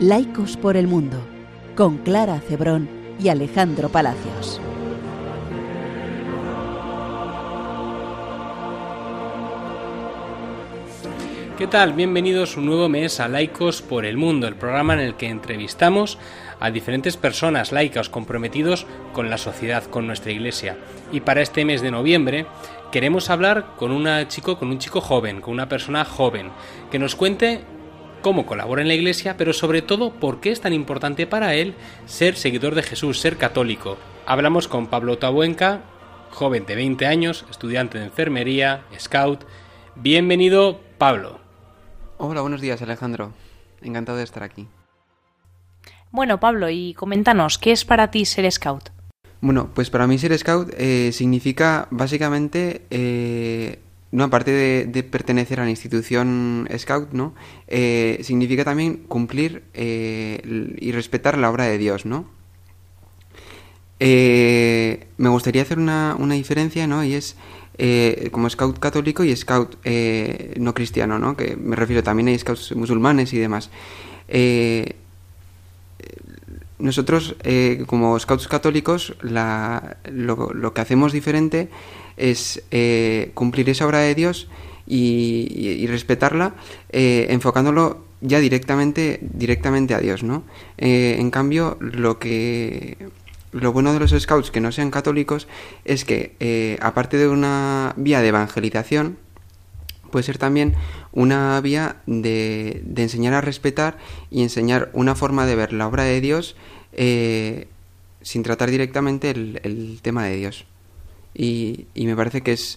Laicos por el Mundo, con Clara Cebrón y Alejandro Palacios. ¿Qué tal? Bienvenidos un nuevo mes a Laicos por el Mundo, el programa en el que entrevistamos a diferentes personas laicas comprometidos con la sociedad, con nuestra iglesia. Y para este mes de noviembre queremos hablar con un chico joven, con una persona joven, que nos cuente cómo colabora en la iglesia, pero sobre todo por qué es tan importante para él ser seguidor de Jesús, ser católico. Hablamos con Pablo Tabuenca, joven de 20 años, estudiante de enfermería, scout. Bienvenido, Pablo. Hola, buenos días, Alejandro. Encantado de estar aquí. Bueno, Pablo, y coméntanos, ¿qué es para ti ser scout? Bueno, pues para mí ser scout significa básicamente, no aparte de pertenecer a la institución scout, ¿no? Significa también cumplir y respetar la obra de Dios, ¿no? Me gustaría hacer una diferencia, ¿no? Y es como scout católico y scout no cristiano, ¿no? Que me refiero, también hay scouts musulmanes y demás. Nosotros, como scouts católicos, lo que hacemos diferente es cumplir esa obra de Dios y respetarla, enfocándolo ya directamente a Dios, ¿no? En cambio, lo bueno de los scouts que no sean católicos es que, aparte de una vía de evangelización, puede ser también una vía de enseñar a respetar y enseñar una forma de ver la obra de Dios sin tratar directamente el tema de Dios. Y me parece que es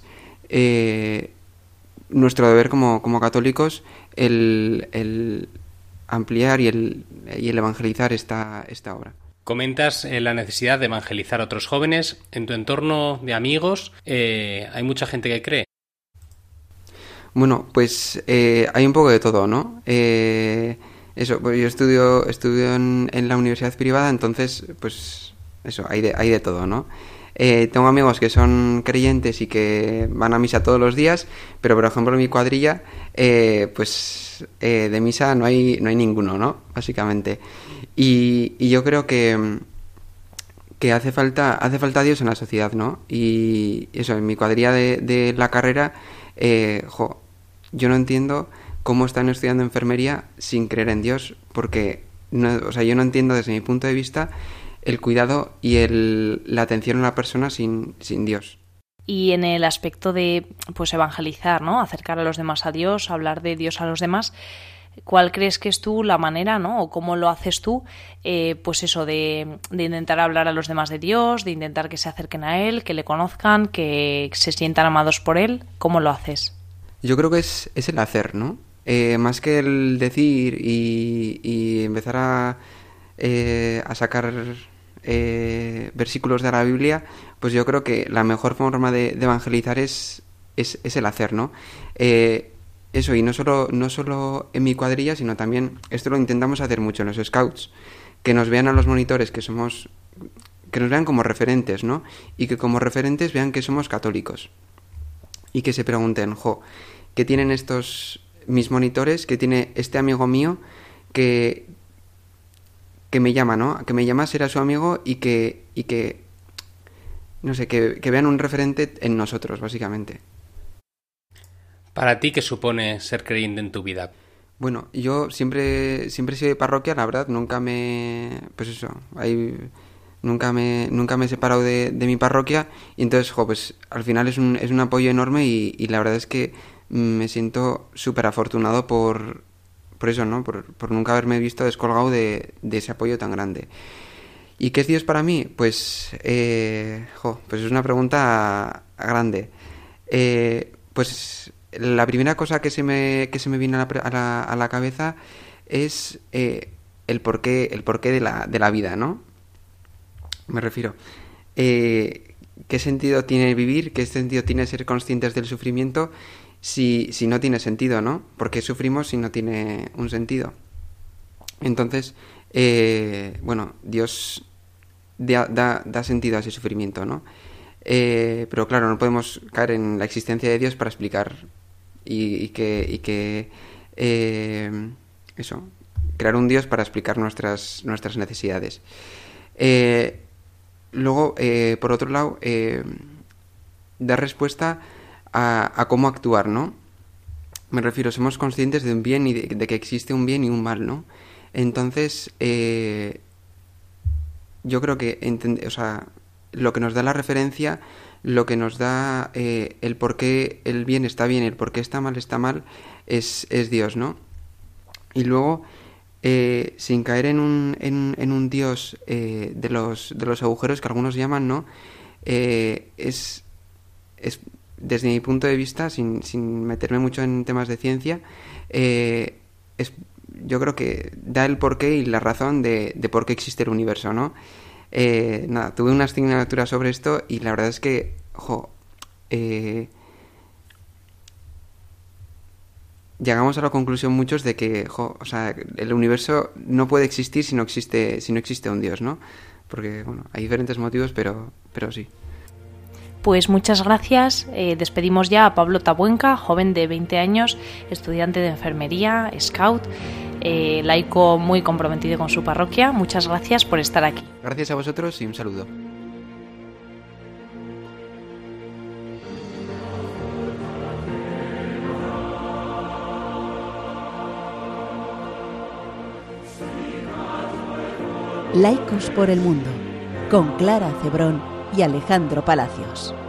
nuestro deber como católicos el ampliar y el evangelizar esta obra. Comentas la necesidad de evangelizar a otros jóvenes. En tu entorno de amigos hay mucha gente que cree. Bueno, pues hay un poco de todo, ¿no? Eso, pues yo estudio en la universidad privada, entonces, pues eso, hay de todo, ¿no? Tengo amigos que son creyentes y que van a misa todos los días, pero por ejemplo en mi cuadrilla, de misa no hay ninguno, ¿no? Básicamente. Y yo creo que hace falta Dios en la sociedad, ¿no? Y eso, en mi cuadrilla de la carrera, yo no entiendo cómo están estudiando enfermería sin creer en Dios, porque yo no entiendo desde mi punto de vista el cuidado y la atención a la persona sin Dios. Y en el aspecto de pues evangelizar, ¿no? Acercar a los demás a Dios, hablar de Dios a los demás, ¿cuál crees que es tú la manera, ¿no? O cómo lo haces tú, pues eso, de intentar hablar a los demás de Dios, de intentar que se acerquen a Él, que le conozcan, que se sientan amados por Él? ¿Cómo lo haces? Yo creo que es el hacer, ¿no? Más que el decir y empezar a sacar versículos de la Biblia, pues yo creo que la mejor forma de evangelizar es el hacer, ¿no? Eso, y no solo en mi cuadrilla, sino también, esto lo intentamos hacer mucho en los scouts, que nos vean a los monitores que nos vean como referentes, ¿no? Y que como referentes vean que somos católicos. Y que se pregunten, ¿qué tienen estos mis monitores? ¿Qué tiene este amigo mío que me llama, ¿no? Que me llama a ser a su amigo y que no sé, que vean un referente en nosotros, básicamente. ¿Para ti qué supone ser creyente en tu vida? Bueno, yo siempre he sido de parroquia, la verdad, nunca me he separado de mi parroquia, y entonces, pues al final es un apoyo enorme y la verdad es que me siento súper afortunado por eso, ¿no? Por nunca haberme visto descolgado de ese apoyo tan grande. ¿Y qué es Dios para mí? Pues pues es una pregunta grande. Pues la primera cosa que se me viene a la cabeza es el porqué de la vida, ¿no? Me refiero. ¿Qué sentido tiene vivir? ¿Qué sentido tiene ser conscientes del sufrimiento si no tiene sentido, ¿no? ¿Por qué sufrimos si no tiene un sentido? Entonces, Dios da sentido a ese sufrimiento, ¿no? Pero claro, no podemos caer en la existencia de Dios para explicar y que crear un Dios para explicar nuestras necesidades. Luego, por otro lado, dar respuesta a cómo actuar, ¿no? Me refiero, somos conscientes de un bien y de que existe un bien y un mal, ¿no? Entonces, yo creo que lo que nos da la referencia, lo que nos da el por qué el bien está bien y el por qué está mal, es Dios, ¿no? Y luego, sin caer en un Dios de los agujeros que algunos llaman, ¿no? Es desde mi punto de vista, sin meterme mucho en temas de ciencia, yo creo que da el porqué y la razón de por qué existe el universo, ¿no? Tuve una asignatura sobre esto y la verdad es que, llegamos a la conclusión muchos de que, el universo no puede existir si no existe un Dios, ¿no? Porque, bueno, hay diferentes motivos, pero sí. Pues muchas gracias. Despedimos ya a Pablo Tabuenca, joven de 20 años, estudiante de enfermería, scout, laico muy comprometido con su parroquia. Muchas gracias por estar aquí. Gracias a vosotros y un saludo. Laicos por el Mundo, con Clara Cebrón y Alejandro Palacios.